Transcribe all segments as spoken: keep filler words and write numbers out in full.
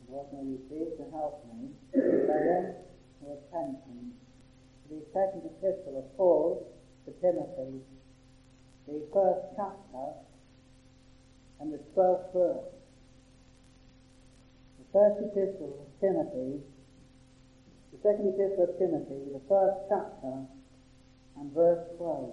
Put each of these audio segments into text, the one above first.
Lord, may you please to help me to lay your attention to the second epistle of Paul to Timothy, the first chapter and the twelfth verse. The first epistle of Timothy, the second epistle of Timothy, the first chapter and verse twelve.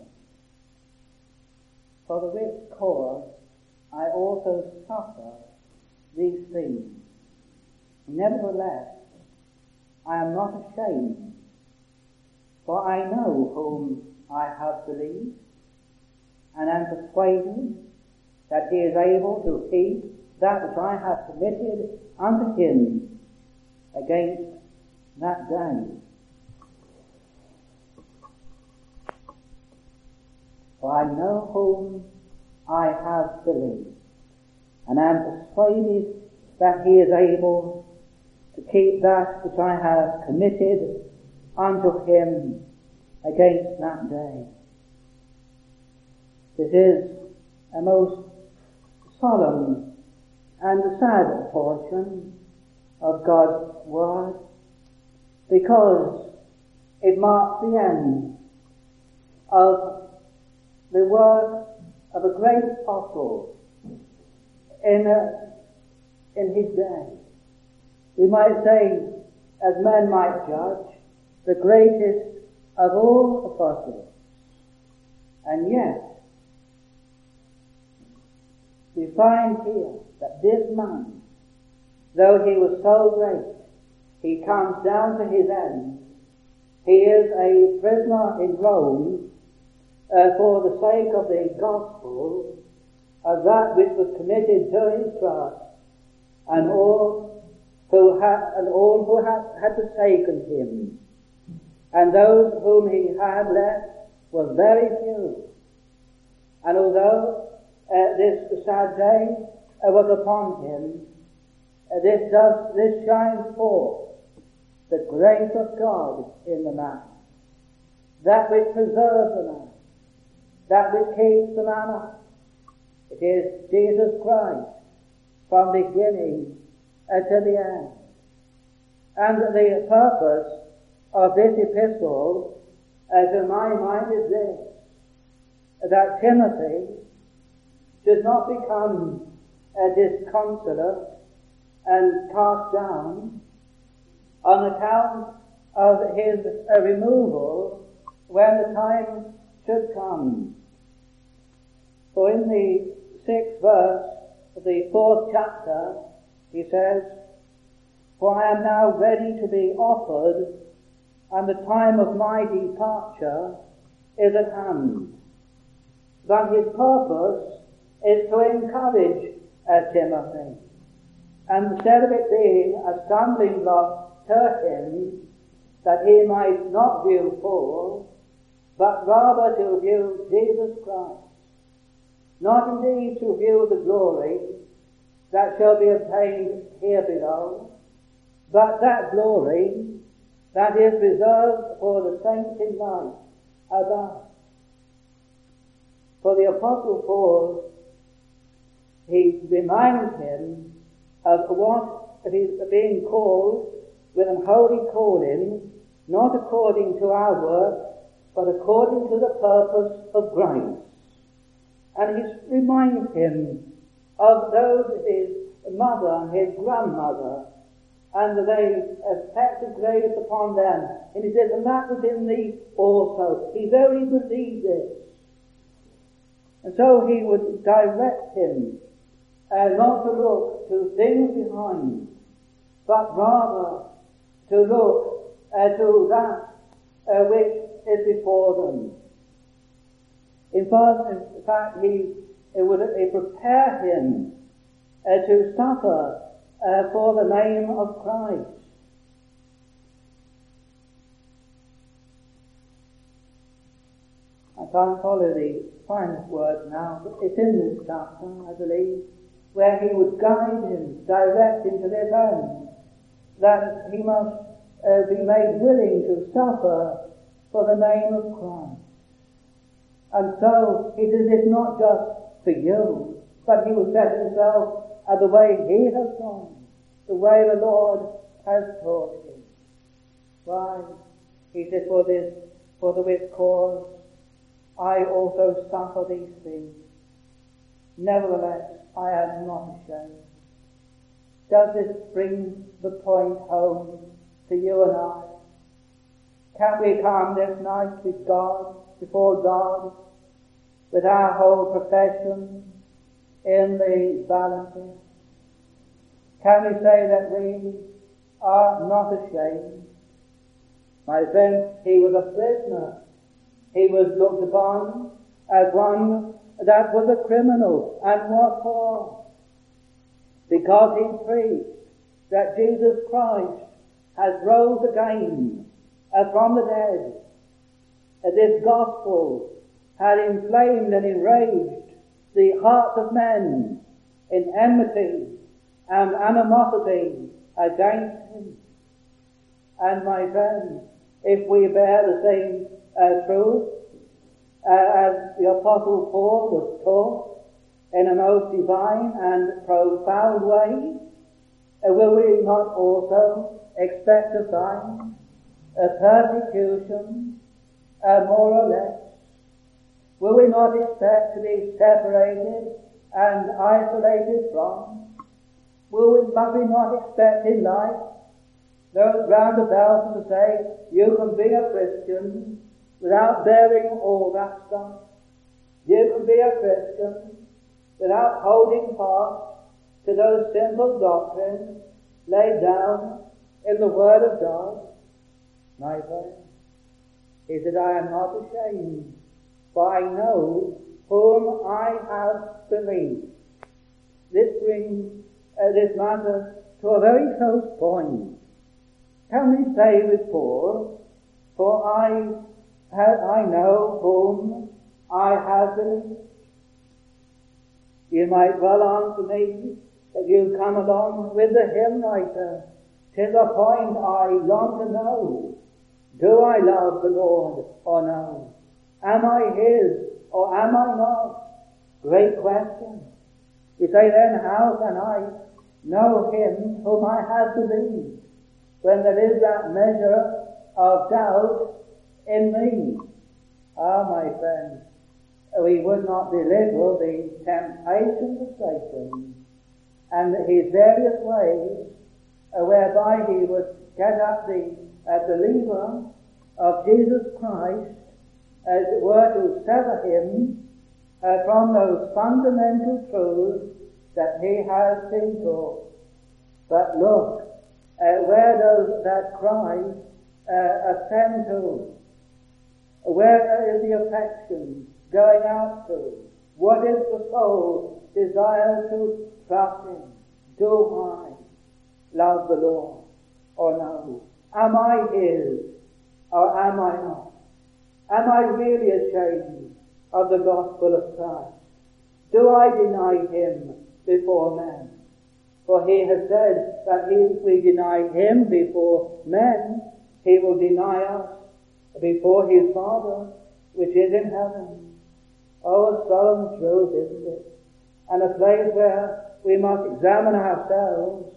For the which cause I also suffer these things. Nevertheless, I am not ashamed, for I know whom I have believed, and am persuaded that he is able to keep that which I have committed unto him against that day. For I know whom I have believed, and am persuaded that he is able to keep that which I have committed unto him against that day. This is a most solemn and sad portion of God's Word, because it marks the end of the work of a great apostle in, a, in his day. We might say, as men might judge, the greatest of all apostles. And yet, we find here that this man, though he was so great, he comes down to his end. He is a prisoner in Rome uh, for the sake of the gospel of that which was committed to his trust, and all who had, and all who had, had forsaken him, and those whom he had left were very few. And although uh, this sad day uh, was upon him, uh, this does this shines forth the grace of God in the man, that which preserves the man, that which keeps the man up. It is Jesus Christ from beginning uh, to the end. And the purpose of this epistle, uh, to my mind, is this: that Timothy should not become uh, disconsolate and cast down on account of his uh, removal when the time should come. For in the sixth verse of the fourth chapter, he says, "For I am now ready to be offered, and the time of my departure is at hand." But his purpose is to encourage uh, Timothy, and instead of it being a stumbling block to him, that he might not view Paul, but rather to view Jesus Christ, not indeed to view the glory that shall be obtained here below, but that glory that is reserved for the saints in life above. For the Apostle Paul, he reminds him of what is being called with an holy calling, not according to our work, but according to the purpose of grace. And he reminds him of those, his mother, his grandmother, and they effected grace upon them. And he says, "And that was in thee also." He very believed this. And so he would direct him uh, not to look to things behind, but rather to look uh, to that uh, which is before them. In fact, in fact he, it would it prepare him uh, to suffer uh, for the name of Christ. I can't follow the finest words now, but it's in this chapter, I believe, where he would guide him, direct him to this end, that he must uh, be made willing to suffer for the name of Christ. And so he did this not just for you, but he would set himself at the way he has gone, the way the Lord has taught him. Why? He said, for this, for the which cause I also suffer these things. Nevertheless, I am not ashamed. Does this bring the point home to you and I? Can we come this night with God, before God, with our whole profession in the balances? Can we say that we are not ashamed? My friend, he was a prisoner. He was looked upon as one that was a criminal. And what for? Because he preached that Jesus Christ has rose again uh, from the dead. Uh, this gospel had inflamed and enraged the hearts of men in enmity and animosity against him. And my friends, if we bear the same uh, truth uh, as the Apostle Paul was taught in a most divine and profound way, uh, will we not also expect to find a persecution, uh, more or less? Will we not expect to be separated and isolated from? Will we, must we not expect in life those round about to say, you can be a Christian without bearing all that stuff. You can be a Christian without holding fast to those simple doctrines laid down in the Word of God. My friend, he said, I am not ashamed, for I know whom I have believed. This brings uh, this matter to a very close point. Can we say with Paul, for I have, I know whom I have believed? You might well answer me that you come along with the hymn writer. 'Tis a point I long to know. Do I love the Lord or no? Am I his or am I not? Great question. You say then, how can I know him whom I have believed, when there is that measure of doubt in me? Ah, my friend, we would not belittle the temptations of Satan and his various ways uh, whereby he would get at the uh, believer of Jesus Christ, as it were, to sever him uh, from those fundamental truths that he has been taught. But look, uh, where does that cry uh, ascend to? Where is the affection going out to? What is the soul desire to trust in? Do I love the Lord or no? Am I his or am I not? Am I really ashamed of the gospel of Christ? Do I deny him before men? For he has said that if we deny him before men, he will deny us before his Father which is in heaven. Oh, a solemn truth, isn't it? And a place where we must examine ourselves.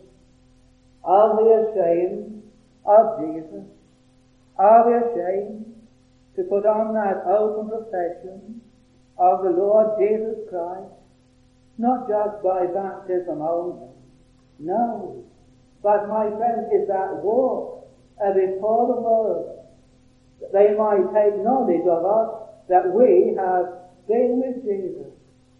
Are we ashamed of Jesus? Are we ashamed to put on that open profession of the Lord Jesus Christ, not just by baptism only? No. But, my friend, is that walk uh, before the world, that they might take knowledge of us that we have been with Jesus.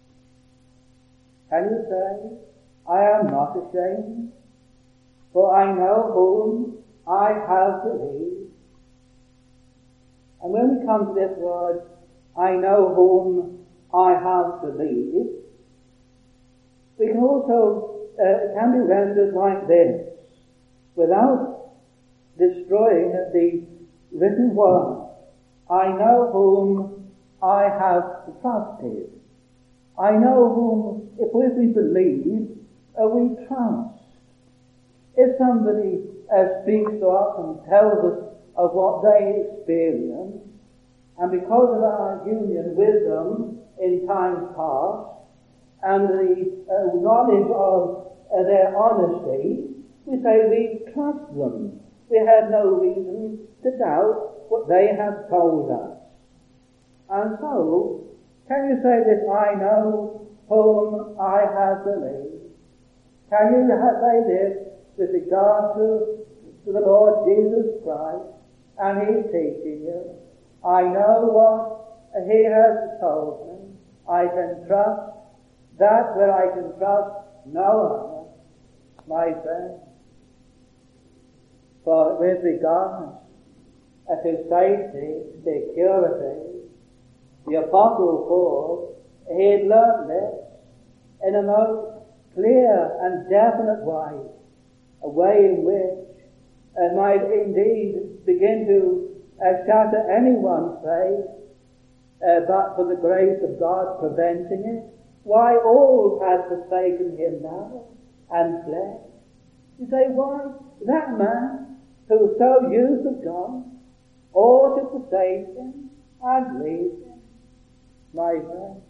Can you say, I am not ashamed, for I know whom I have believed? And when we come to this word, I know whom I have believed, we can also, uh, can be rendered like this, without destroying the written word. I know whom I have trusted. I know whom, if we believe, uh, we trust. If somebody uh, speaks to us and tells us of what they experience, and because of our union with them in times past, and the uh, knowledge of uh, their honesty, We say we trust them. We have no reason to doubt what they have told us. And so, can you say this, I know whom I have believed? Can you say this with regard to, to the Lord Jesus Christ and His teaching you? I know what He has told me. I can trust that where I can trust no other, my friend. For with regard to safety, security, the Apostle Paul, he had learned this in a most clear and definite way, a way in which it might indeed begin to uh, shatter anyone's faith, uh, but for the grace of God preventing it. Why, all have forsaken him now and fled. You say, why? That man who was so used of God ought to forsake him and leave him. My friend,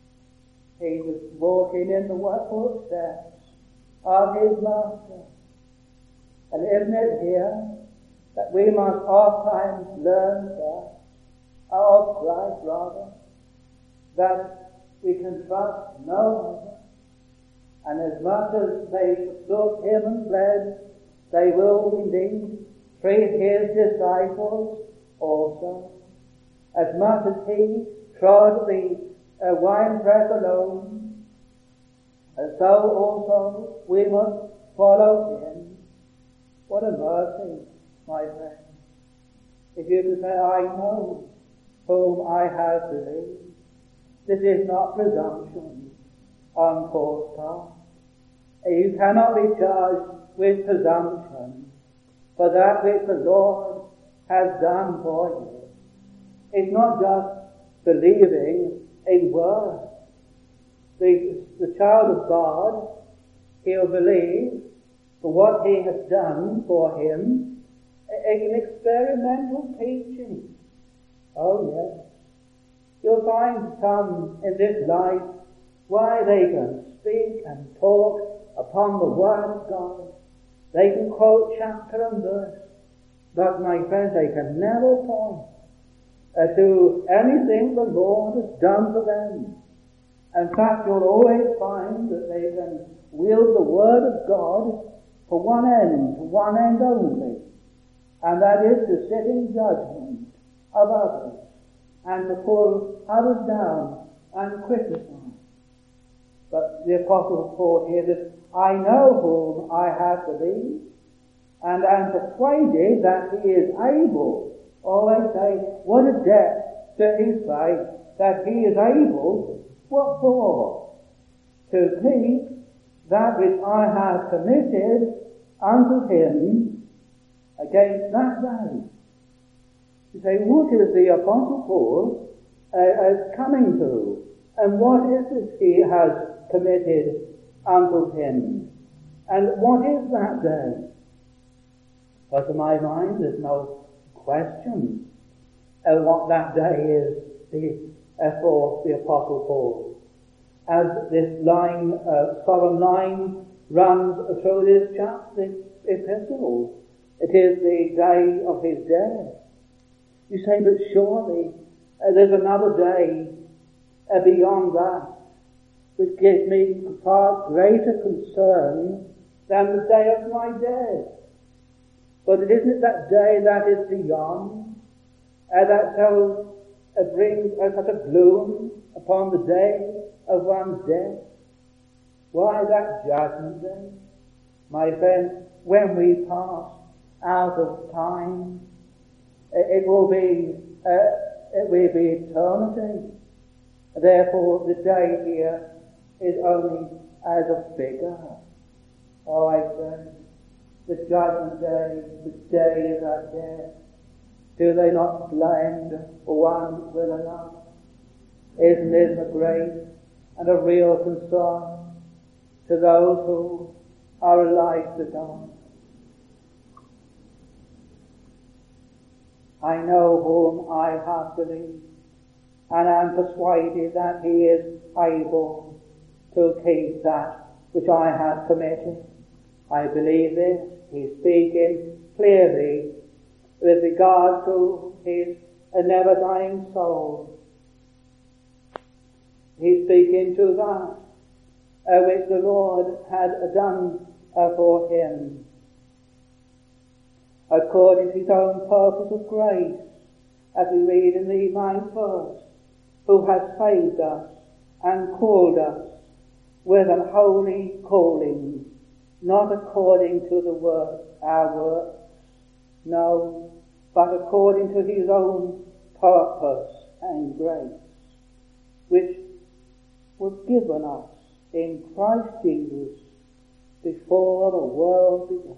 he was walking in the footsteps of his master. And isn't it here that we must oft times learn that, of Christ rather, that we can trust no other. And as much as they forsook him and fled, they will indeed treat his disciples also. As much as he trod the uh, winepress alone, and so also we must follow him. What a mercy, my friend. If you can say, I know whom I have believed. This is not presumption on Paul's part. You cannot be charged with presumption for that which the Lord has done for you. It's not just believing in words. The, the child of God, he'll believe for what he has done for him in experimental teaching. Oh yes. You'll find some in this life why they can speak and talk upon the Word of God. They can quote chapter and verse, but my friends, they can never point uh, to anything the Lord has done for them. In fact, you'll always find that they can wield the Word of God for one end, for one end only, and that is to sit in judgment of others and to pull others down and criticize. But the Apostle Paul here says, I know whom I have believed, and am persuaded that he is able. Always say, what a depth to his faith, that he is able, what for? To keep that which I have committed unto him against that day. You say, what is the Apostle Paul uh, uh, coming to? And what is it he has committed unto him? And what is that day? But to my mind, there's no question uh, what that day is the, uh, for the Apostle Paul. As this line, uh, solemn line, runs through this chapter, this epistle, it is the day of his death. You say, but surely uh, there's another day uh, beyond that which gives me far greater concern than the day of my death. But isn't it that day that is beyond, uh, that so uh, brings uh, such a gloom upon the day of one's death? Why, that judgment day, my friend, when we pass out of time, it will be uh, it will be eternity. Therefore, the day here is only as a figure. Oh, I say, the judgment day, the day of our death, do they not blend one with another? Isn't this a great and a real concern to those who are alive to God? I know whom I have believed, and am persuaded that he is able to keep that which I have committed I believe this. He's speaking clearly with regard to his never-dying soul. He's speaking to that uh, which the Lord had done uh, for him, according to his own purpose of grace, as we read in the ninth verse, who has saved us and called us with an holy calling, not according to the work, our works, no, but according to his own purpose and grace, which was given us in Christ Jesus before the world began.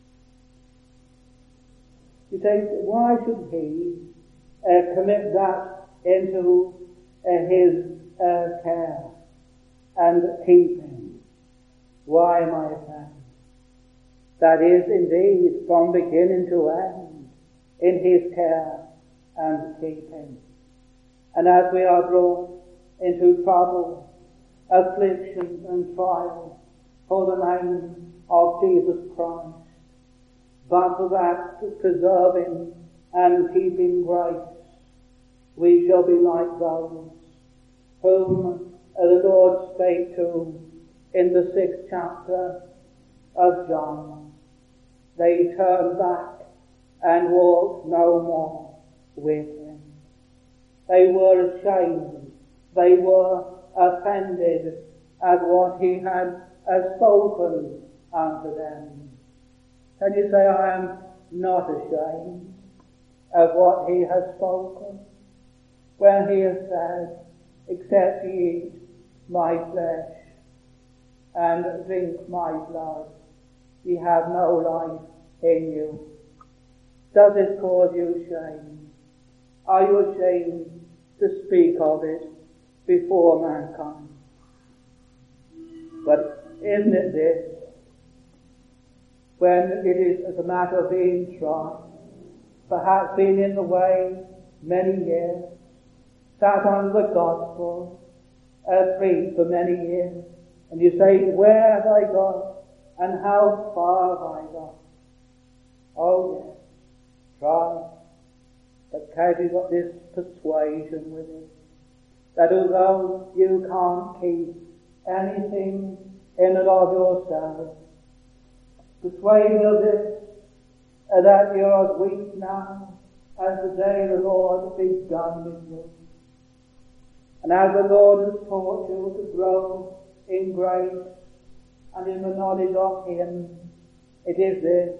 You say, why should he uh, commit that into uh, his uh, care and keeping? Why, my friend? That is indeed from beginning to end in his care and keeping. And as we are brought into trouble, affliction and trial for the name of Jesus Christ, but for that preserving and keeping grace, we shall be like those whom the Lord spake to in the sixth chapter of John. They turned back and walked no more with him. They were ashamed. They were offended at what he had spoken unto them. Can you say, I am not ashamed of what he has spoken? When he has said, except ye eat my flesh and drink my blood, ye have no life in you. Does it cause you shame? Are you ashamed to speak of it before mankind? But isn't it this? When it is as a matter of being tried, perhaps been in the way many years, sat under the gospel, uh, preached for many years, and you say, where have I gone, and how far have I gone? Oh yes, try. But have you got this persuasion with it, that although you can't keep anything in and of yourself, persuade of this, uh, that you are as weak now as the day the Lord begun with you. And as the Lord has taught you to grow in grace and in the knowledge of him, it is this,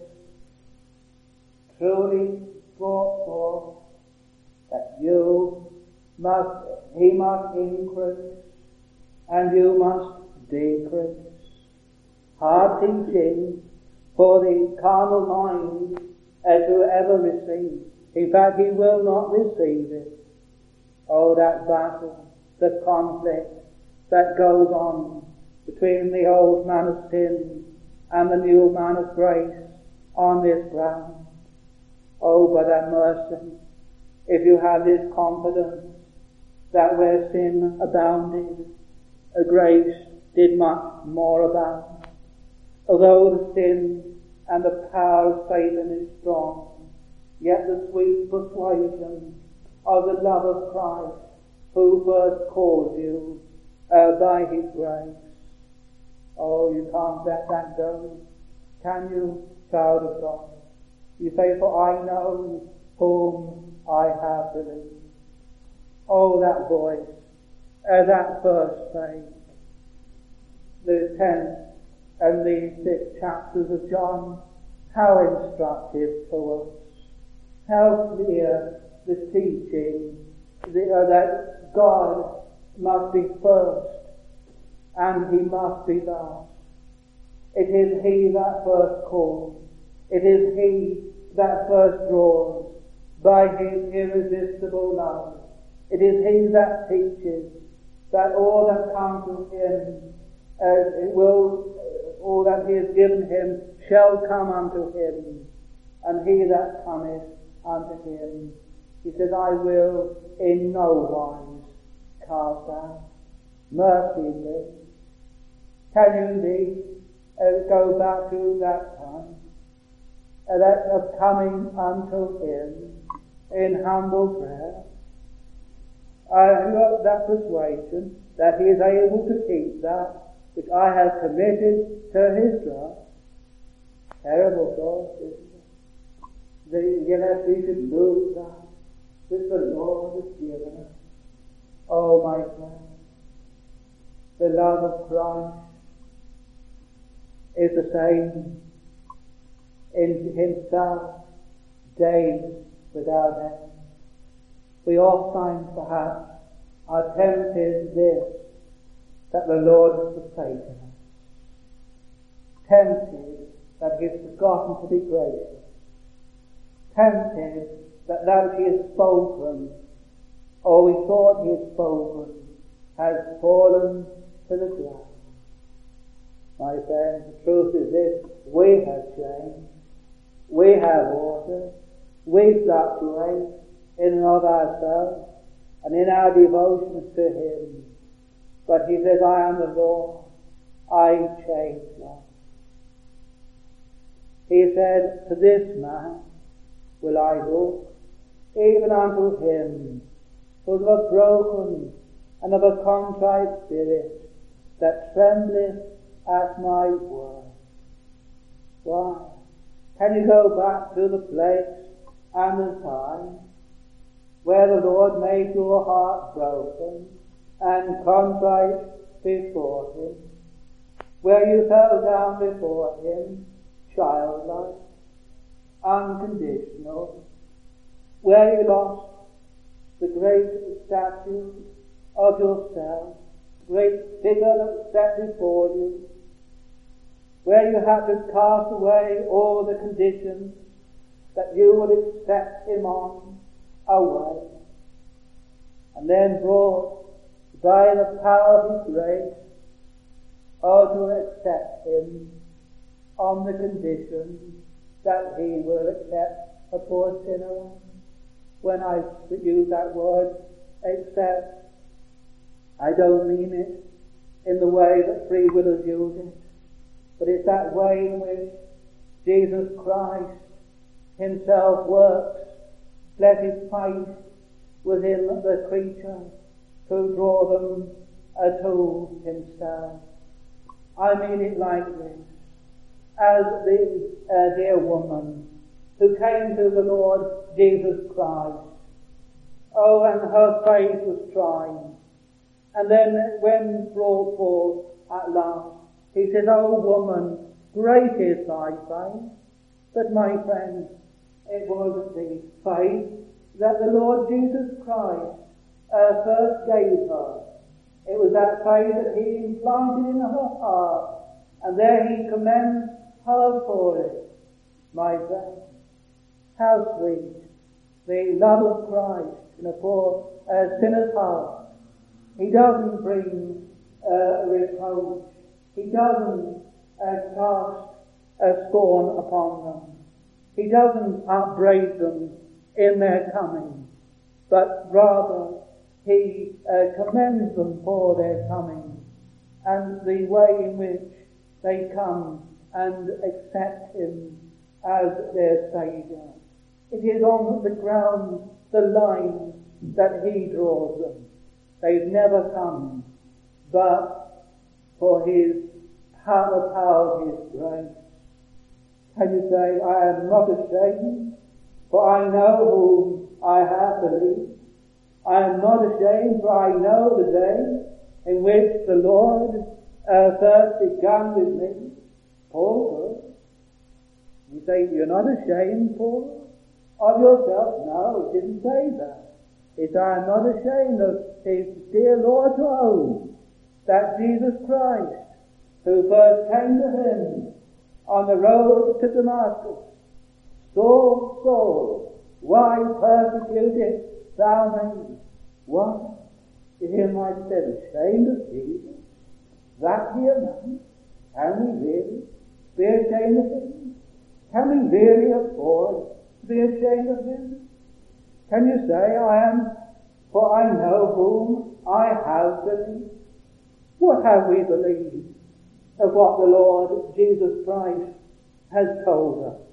truly brought forth, that you must, he must increase and you must decrease. Hard teaching for the carnal mind uh, to ever receive. In fact, he will not receive it. Oh, that battle, the conflict that goes on between the old man of sin and the new man of grace on this ground. Oh, but have mercy, if you have this confidence that where sin abounded, a grace did much more abound. Although the sin and the power of Satan is strong, yet the sweet persuasion of the love of Christ, who first called you uh, by his grace. Oh, you can't let that go, can you, child of God? You say, for I know whom I have believed. Oh, that voice, uh, that first spake, the tenth and the sixth chapters of John, how instructive to us, how clear the teaching the, uh, that God must be first and he must be last. It is he that first calls. It is he that first draws by his irresistible love. It is he that teaches that all that comes to him uh, it will, uh, all that he has given him shall come unto him, and he that cometh unto him, he says, I will in no wise cast out. Mercy indeed. Can you indeed uh, go back to that time, uh, that of coming unto Him in humble prayer. I have got that persuasion that He is able to keep that which I have committed to His trust. Terrible thought, isn't it? The, yes, we should lose that which the Lord has given us. Oh, my friend, the love of Christ is the same in Himself, days without end. We oftentimes perhaps are tempted this, that the Lord has forsaken us. Tempted that He has forgotten to be gracious. Tempted that that which He has spoken, or we thought He had spoken, has fallen to the ground. My friends, the truth is this: we have changed, we have ordered, we fluctuate in and of ourselves and in our devotions to Him. But He says, I am the Lord, I change not. He said, to this man will I look, even unto him who is of a broken and of a contrite spirit, that trembleth at my word. Why? Can you go back to the place and the time where the Lord made your heart broken and contrite before Him, where you fell down before Him, childlike, unconditional, where you lost the great statue of yourself, great figure that was set before you, where you had to cast away all the conditions that you would accept Him on away, and then brought by the power of His grace, or to accept Him on the condition that He will accept a poor sinner. When I use that word, accept, I don't mean it in the way that free will is used it, but it's that way in which Jesus Christ Himself works, let His faith within the creature to draw them uh, to Himself. I mean it like this: as the uh, dear woman who came to the Lord Jesus Christ, oh, and her faith was trying, and then when brought forth at last, He says, oh woman, great is thy faith. But my friends, it was the faith that the Lord Jesus Christ uh, first gave her. It was that faith that He implanted in her heart, and there He commends her for it. My friend, how sweet the love of Christ in a poor uh, sinner's heart. He doesn't bring uh, reproach. He doesn't uh, cast a scorn upon them. He doesn't upbraid them in their coming, but rather He uh, commends them for their coming and the way in which they come and accept Him as their Saviour. It is on the ground, the line that He draws them. They've never come but for His power, power of His grace. Can you say, I am not ashamed, for I know whom I have believed. I am not ashamed, for I know the day in which the Lord uh, first began with me. Paul, you say, you're not ashamed, Paul, of yourself? No, it didn't say that. It's, I am not ashamed of His dear Lord to own that Jesus Christ, who first came to Him on the road to Damascus, Saul, Saul, why persecutest thou me? Why? To him I said, ashamed of Jesus? That dear man? Can we really be ashamed of Him? Can we really afford to be ashamed of Him? Can you say, I am, for I know whom I have believed? What have we believed? of what the Lord Jesus Christ has told us.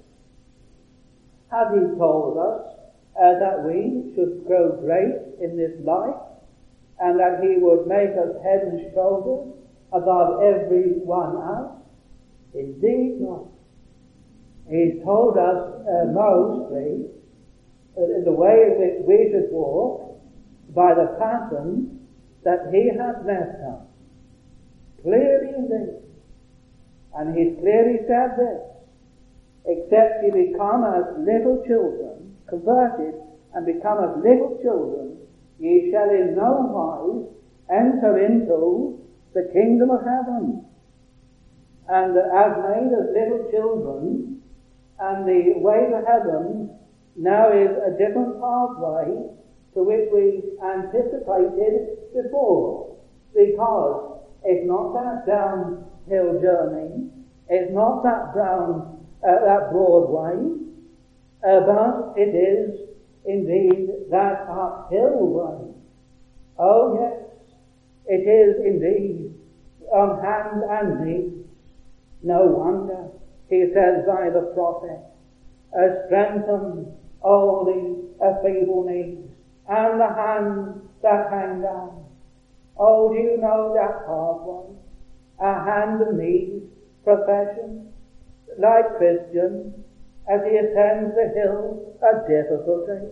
Has he told us uh, that we should grow great in this life, and that he would make us head and shoulders above every one else? Indeed not. He's told us uh, mostly uh, the way in which we should walk by the pattern that he has left us. Clearly indeed. And he's clearly said this: except ye become as little children, converted and become as little children, ye shall in no wise enter into the kingdom of heaven. And as made as little children, and the way to heaven now is a different pathway to which we anticipated before, because it's not that downhill journey, it's not that brown, uh, that broad way, uh, but it is indeed that uphill way. Oh yes, it is indeed on hand and knees. No wonder, he says by the prophet, uh, strengthen all the uh, feeble knees and the hands that hang down. Oh, do you know that pathway? A hand and knees profession, like Christians, as he ascends the hill of difficulty.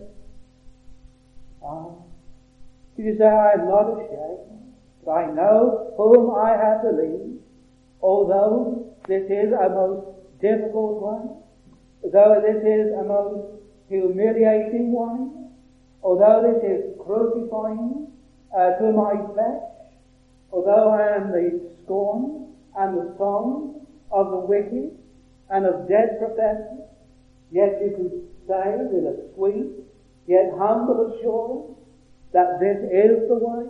Ah, you say, I am not ashamed, but I know whom I have believed, although this is a most difficult one, though this is a most humiliating one, although this is crucifying uh, to my flesh, although I am the scorn and the song of the wicked and of dead professors, yet you can say with a sweet yet humble assurance that this is the way.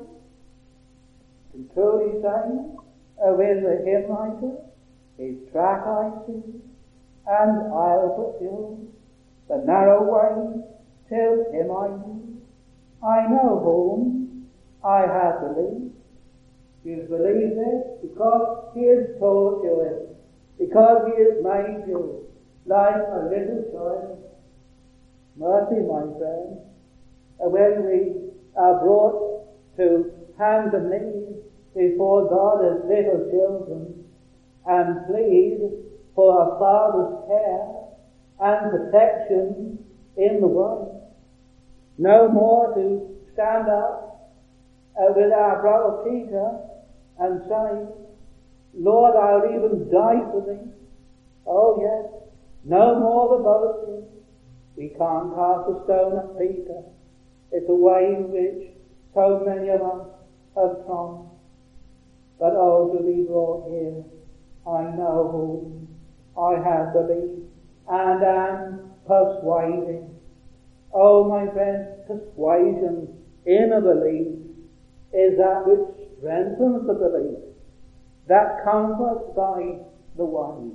And truly saying uh, with the hymn writer, his track I see, and I'll fulfill the narrow way till him I meet. I know whom I have believed. You believe this because he has taught you it, because he has made you like a little child. Mercy, my friend, when we are brought to hands and knees before God as little children and plead for a father's care and protection in the way, no more to stand up uh, with our brother Peter and say, Lord, I'll even die for thee. Oh yes, no more the boasting. We can't cast a stone at Peter. It's a way in which so many of us have trod. But oh, to be brought here, I know whom I have believed and am persuaded. Oh, my friends, persuasion in a belief is that which strengthens the belief, that comforts by the way.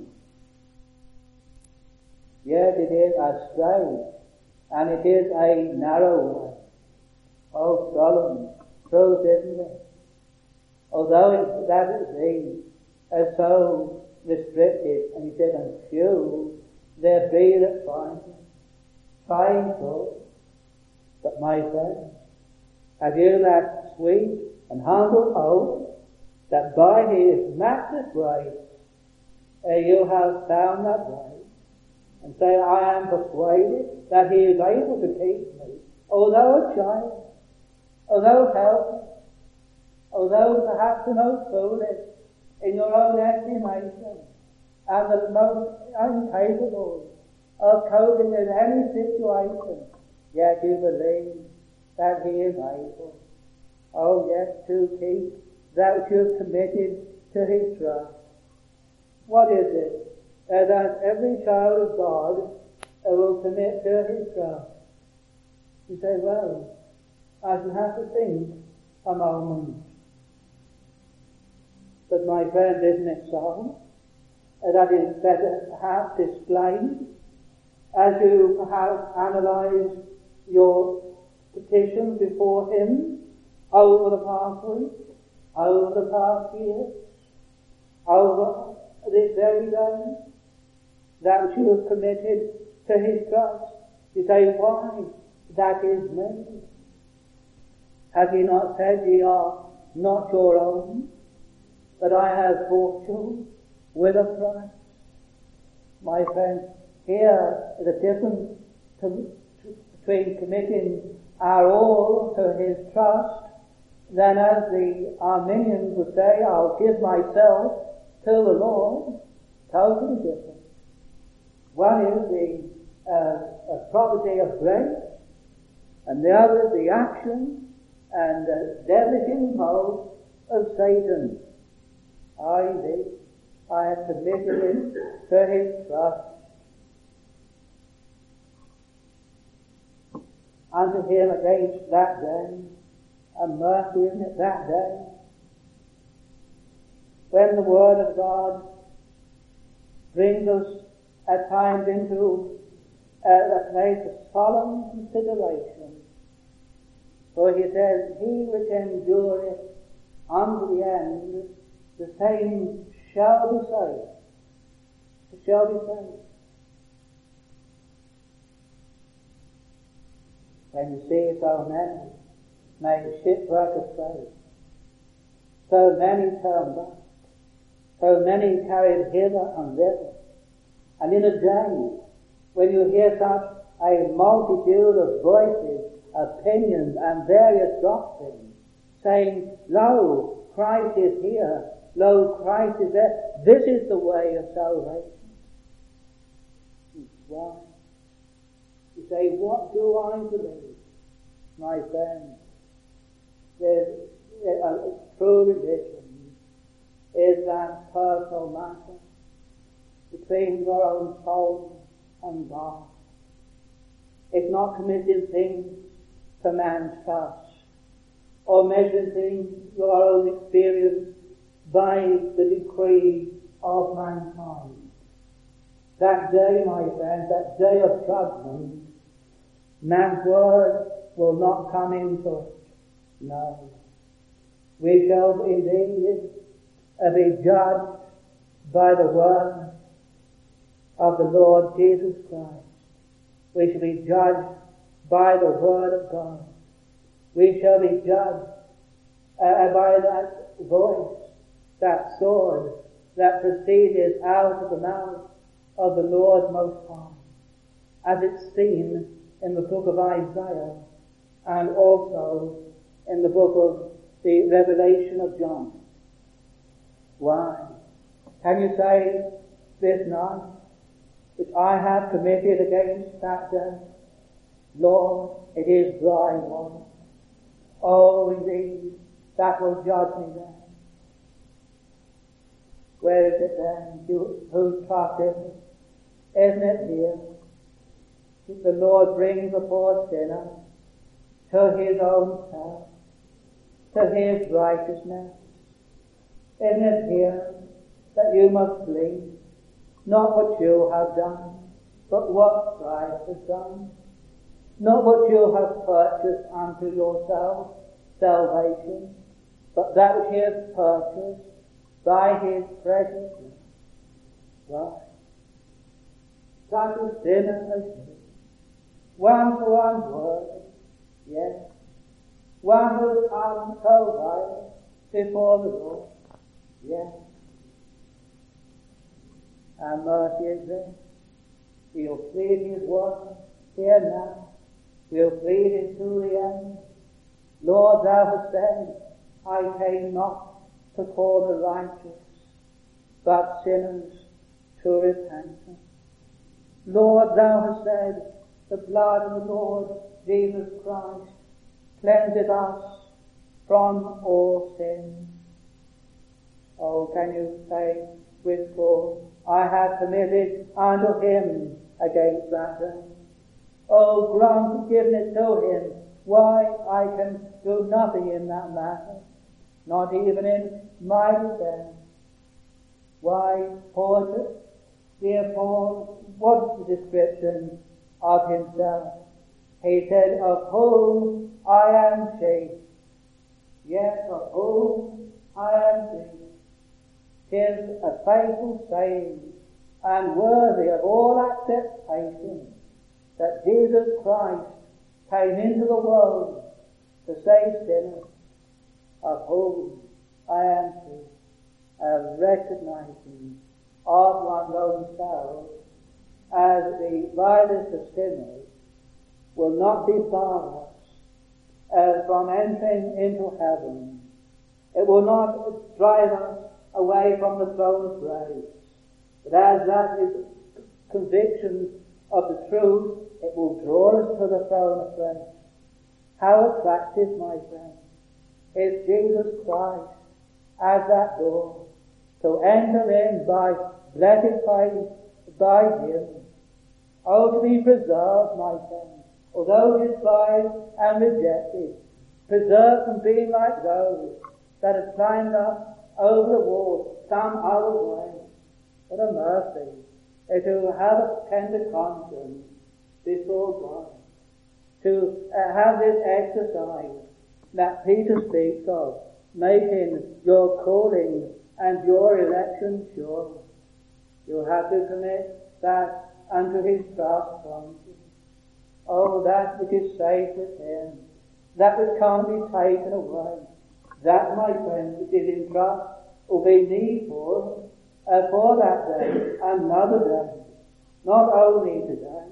Yet it is a straight, and it is a narrow way. Oh, solemn truth, isn't it? Although it, that it be as so restricted, and he said, and few there be that find it. Trying so, but my friends, have you that sweet and humble hope that by his matchless grace uh, you have found that way, and say, I am persuaded that he is able to keep me, although a child, although helpless, although perhaps the most foolish in your own estimation, and the most incapable of coping with any situation, yet you believe that he is able, oh yes, to keep that which you have committed to his trust. What is it uh, that every child of God uh, will commit to his trust? You say, well, I shall have to think a moment. But my friend, isn't it so? Uh, that is better perhaps displayed as you perhaps analyze your petitions before him over the past week, over the past year. over this very day that which you have committed to his trust. You say, why? That is me. Have you not said ye are not your own, but I have bought you with a price? My friend, here is a difference to, to, between committing our all to his trust than as the Arminians would say, I'll give myself to the Lord. Totally different. One is the uh, a property of grace, and the other is the action and uh, devilish impulse of Satan. I indeed, I have committed it to his trust. Unto him against that day, and mercy isn't it that day, when the Word of God brings us at times into uh, a place of solemn consideration. For he says, he which endureth unto the end, the same shall be saved. Shall be saved. When you see so many make shipwreck of faith, so many turn back, so many carried hither and thither, and in a day when you hear such a multitude of voices, opinions, and various doctrines, saying, lo, Christ is here, lo, Christ is there, this is the way of salvation. Why? You say, what do I believe? My friend, there's a true religion is that personal matter between your own soul and God. It's not committing things to man's trust or measuring your own experience by the decree of mankind. That day, my friend, that day of judgment, man's word will not come into it. No. We shall indeed be judged by the word of the Lord Jesus Christ. We shall be judged by the word of God. We shall be judged uh, by that voice, that sword that proceeded out of the mouth of the Lord Most High, as it's seen in the book of Isaiah and also in the book of the Revelation of John. Why? Can you say this night, which I have committed against that day, Lord, it is thy word. Oh, indeed, that will judge me then. Where is it then? You, whose trust is it? Isn't it here? That the Lord brings the poor sinner to his own self, to his righteousness. Isn't it here that you must believe not what you have done, but what Christ has done? Not what you have purchased unto yourself, salvation, but that which he has purchased by his precious blood. Right? Such a sinner as you, one for one word, yes, one who has come so right before the Lord, yes. And mercy is this. We'll plead his word here now. We'll plead it to the end. Lord, thou hast said, I came not to call the righteous, but sinners to repentance. Lord, thou hast said, the blood of the Lord Jesus Christ cleanseth us from all sin. Oh, can you say with Paul, I have committed unto him against that day. Oh, grant forgiveness to him. Why, I can do nothing in that matter, not even in my defense. Why, Paul, dear Paul, what's the description of himself? He said, of whom I am chief. Yes, of whom I am chief. 'tis a faithful saying and worthy of all acceptation that Jesus Christ came into the world to save sinners, of whom I am true, of recognizing of one's own self as the vilest of sinners will not debar us uh, from entering into heaven. It will not drive us away from the throne of grace. But as that is conviction of the truth, it will draw us to the throne of grace. How attractive, my friend, is Jesus Christ as that door to enter in by blessed faith by Him. Oh, to be preserved, my friend, although despised and rejected, preserved from being like those that have climbed up over the wall some other way. What a mercy is to have a tender conscience before God, to uh, have this exercise that Peter speaks of, making your calling and your election sure. You have to commit that unto His trust conscience. Oh, that which is safe with Him, that which can't be taken away, that, my friend, which is in trust, will be needful uh, for that day, another day, not only today.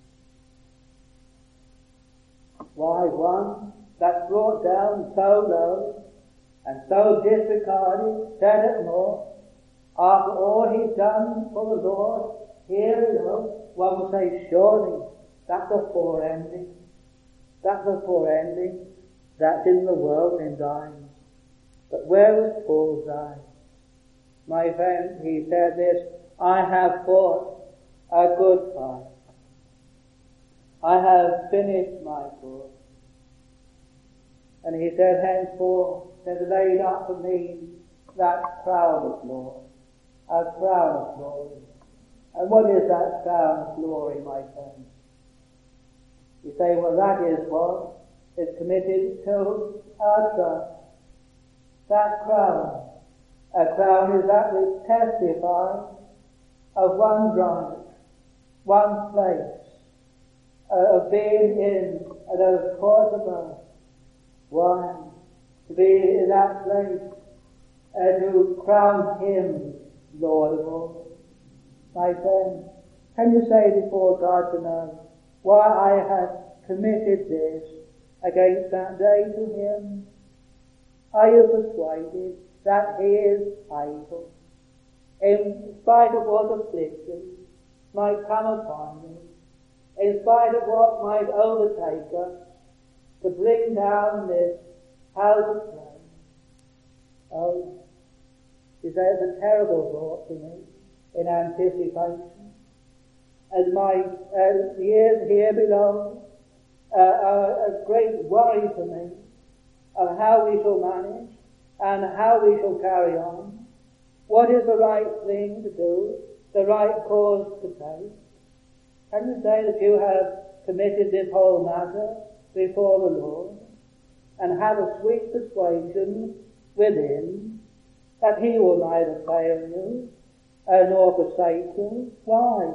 Why, one that's brought down so low and so disregarded, set at naught, after all He's done for the Lord here below, one will say, surely that's a poor ending. That's a poor ending. That's in the world in dying. But where was Paul's eye? My friend, he said this, I have fought a good fight. I have finished my course. And he said, henceforth, there's laid up for me that crown of glory, a crown of glory. And what is that crown of glory, my friend? You say, well, that is what is committed to our trust. That crown, a crown is that which testifies of one's right, one's place, uh, of being in those courts above. Why? To be in that place, uh, to crown Him Lord of all. My friend, can you say before God tonight, why I have committed this against that day to Him? Are you persuaded that He is able, in spite of what affliction might come upon me, in spite of what might overtake us, to bring down this house of prayer? Oh, is that a terrible thought to me in anticipation? As my uh, years here below uh, are a great worry to me of how we shall manage and how we shall carry on. What is the right thing to do, the right course to take? Can you say that you have committed this whole matter before the Lord and have a sweet persuasion within that He will neither fail you uh, nor forsake you? Why?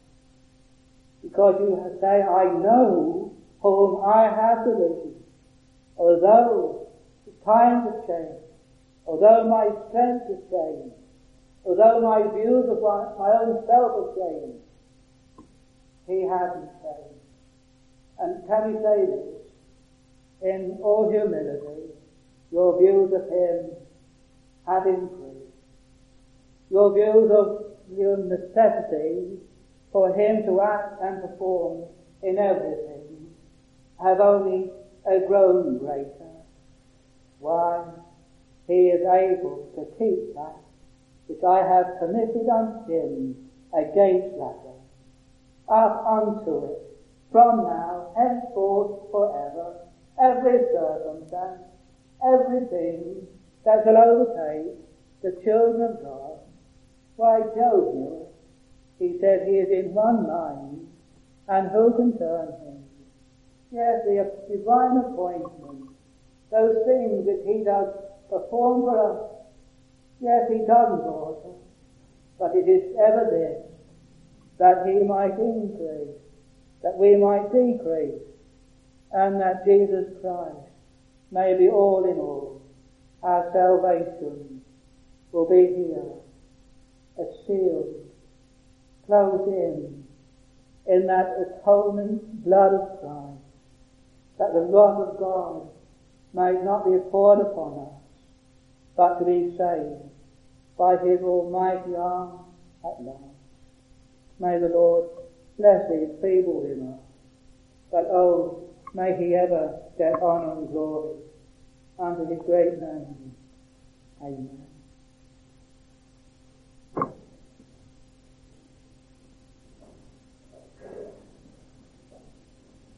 Because you say, I know whom I have believed. Although the times have changed, although my strength has changed, although my views of my own self have changed, He hasn't changed. And can we say this in all humility? Your views of Him have increased. Your views of your necessity for Him to act and perform in everything have only uh, grown greater. Why? He is able to keep that which I have committed unto Him against that day, up unto it, from now, henceforth, forever, every circumstance, everything that shall overtake the children of God. Why, Job knew it. He said he is in one mind, and who can turn him? Yes, the divine appointment, those things that He does perform for us, Yes, he doesn't alter, but it is ever this, that he might increase, that we might decrease, and that Jesus Christ may be all in all. Our salvation will be here, as sealed, closed in, in that atoning blood of Christ, that the wrath of God may not be poured upon us, but to be saved by his almighty arm at last. May the Lord bless these feeble women, but oh, may he ever get honour and glory unto his great name. Amen.